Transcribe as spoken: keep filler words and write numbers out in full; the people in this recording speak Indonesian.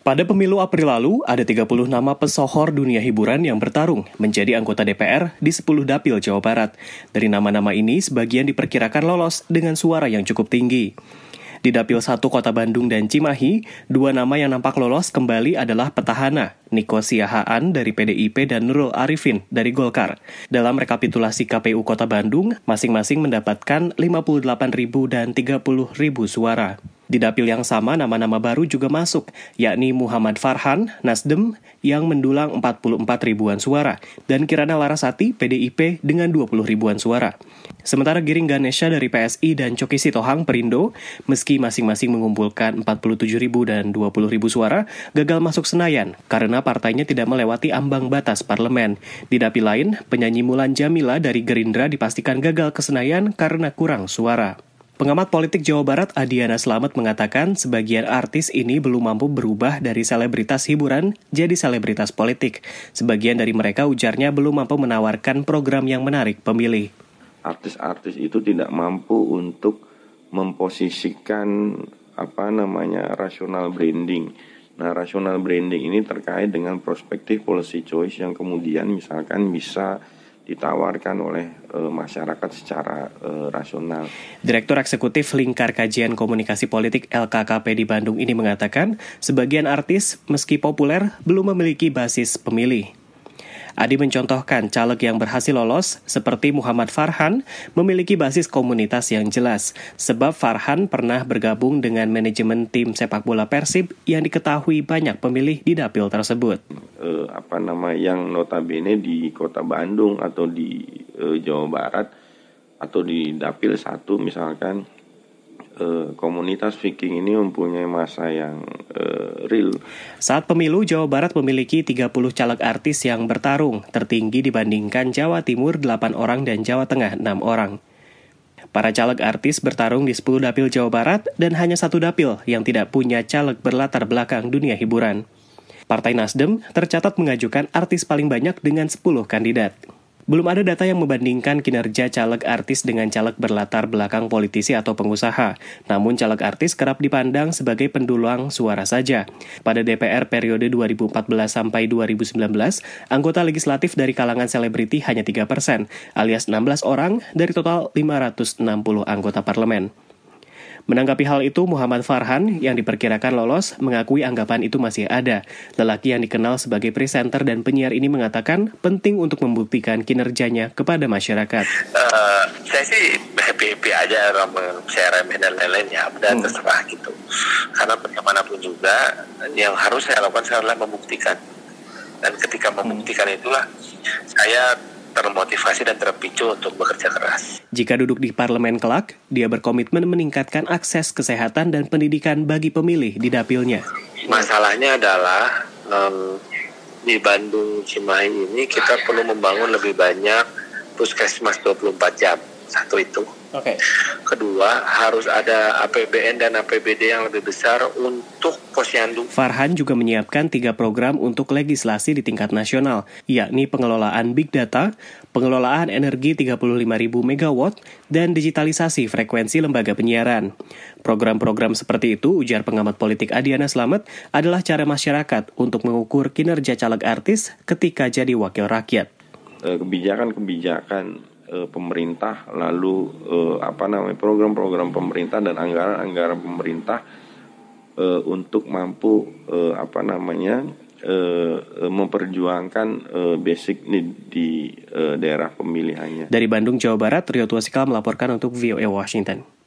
Pada pemilu April lalu, ada tiga puluh nama pesohor dunia hiburan yang bertarung menjadi anggota D P R di sepuluh dapil Jawa Barat. Dari nama-nama ini, sebagian diperkirakan lolos dengan suara yang cukup tinggi. Di Dapil satu Kota Bandung dan Cimahi, dua nama yang nampak lolos kembali adalah petahana, Nico Siahaan dari P D I P dan Nurul Arifin dari Golkar. Dalam rekapitulasi K P U Kota Bandung, masing-masing mendapatkan lima puluh delapan ribu dan tiga puluh ribu suara. Di dapil yang sama, nama-nama baru juga masuk, yakni Muhammad Farhan, Nasdem, yang mendulang empat puluh empat ribuan suara, dan Kirana Larasati, P D I P, dengan dua puluh ribuan suara. Sementara Giring Ganesha dari P S I dan Coki Sitohang Perindo, meski masing-masing mengumpulkan empat puluh tujuh ribu dan dua puluh ribu suara, gagal masuk Senayan, karena partainya tidak melewati ambang batas parlemen. Di dapil lain, penyanyi Mulan Jamila dari Gerindra dipastikan gagal ke Senayan karena kurang suara. Pengamat politik Jawa Barat Adiana Slamet mengatakan sebagian artis ini belum mampu berubah dari selebritas hiburan jadi selebritas politik. Sebagian dari mereka ujarnya belum mampu menawarkan program yang menarik pemilih. Artis-artis itu tidak mampu untuk memposisikan apa namanya rasional branding. Nah, rasional branding ini terkait dengan perspektif policy choice yang kemudian misalkan bisa ditawarkan oleh e, masyarakat secara e, rasional. Direktur Eksekutif Lingkar Kajian Komunikasi Politik L K K P di Bandung ini mengatakan, sebagian artis meski populer belum memiliki basis pemilih. Adi mencontohkan caleg yang berhasil lolos seperti Muhammad Farhan memiliki basis komunitas yang jelas, sebab Farhan pernah bergabung dengan manajemen tim sepak bola Persib yang diketahui banyak pemilih di dapil tersebut. Eh, apa nama yang notabene di Kota Bandung atau di eh, Jawa Barat atau di dapil satu misalkan eh, komunitas Viking ini mempunyai masa yang eh, real. Saat pemilu, Jawa Barat memiliki tiga puluh caleg artis yang bertarung, tertinggi dibandingkan Jawa Timur delapan orang dan Jawa Tengah enam orang. Para caleg artis bertarung di sepuluh dapil Jawa Barat dan hanya satu dapil yang tidak punya caleg berlatar belakang dunia hiburan. Partai Nasdem tercatat mengajukan artis paling banyak dengan sepuluh kandidat. Belum ada data yang membandingkan kinerja caleg artis dengan caleg berlatar belakang politisi atau pengusaha. Namun caleg artis kerap dipandang sebagai pendulang suara saja. Pada D P R periode dua ribu empat belas sampai dua ribu sembilan belas, anggota legislatif dari kalangan selebriti hanya tiga persen, alias enam belas orang dari total lima ratus enam puluh anggota parlemen. Menanggapi hal itu, Muhammad Farhan yang diperkirakan lolos mengakui anggapan itu masih ada. Lelaki yang dikenal sebagai presenter dan penyiar ini mengatakan penting untuk membuktikan kinerjanya kepada masyarakat. Uh, saya sih happy-happy aja orang saya remeh dan lain-lain ya, dan hmm. terserah gitu. Karena bagaimanapun juga yang harus saya lakukan adalah membuktikan. Dan ketika membuktikan itulah saya termotivasi dan terpicu untuk bekerja keras. Jika duduk di parlemen kelak, dia berkomitmen meningkatkan akses kesehatan dan pendidikan bagi pemilih di dapilnya. Masalahnya adalah um, di Bandung Cimahi ini kita perlu membangun lebih banyak puskesmas dua puluh empat jam. Satu itu. Oke. Okay. Kedua, harus ada A P B N dan A P B D yang lebih besar untuk posyandu. Farhan juga menyiapkan tiga program untuk legislasi di tingkat nasional, yakni pengelolaan Big Data, pengelolaan energi tiga puluh lima ribu megawatt, dan digitalisasi frekuensi lembaga penyiaran. Program-program seperti itu, ujar pengamat politik Adiana Slamet, adalah cara masyarakat untuk mengukur kinerja caleg artis ketika jadi wakil rakyat. Kebijakan-kebijakan pemerintah, lalu eh, apa namanya program-program pemerintah dan anggaran-anggaran pemerintah eh, untuk mampu eh, apa namanya eh, memperjuangkan eh, basic need di eh, daerah pemilihannya. Dari Bandung, Jawa Barat, Rio Tuasikal melaporkan untuk V O A Washington.